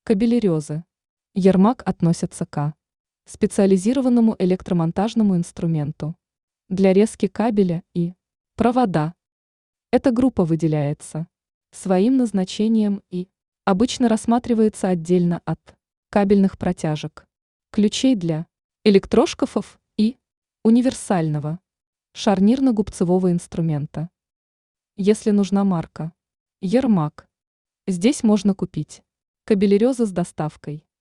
Кабелерезы. Ермак относятся к специализированному электромонтажному инструменту для резки кабеля и провода. Эта группа выделяется своим назначением и обычно рассматривается отдельно от кабельных протяжек, ключей для электрошкафов и универсального шарнирно-губцевого инструмента. Если нужна марка Ермак, здесь можно купить кабелерезы с доставкой.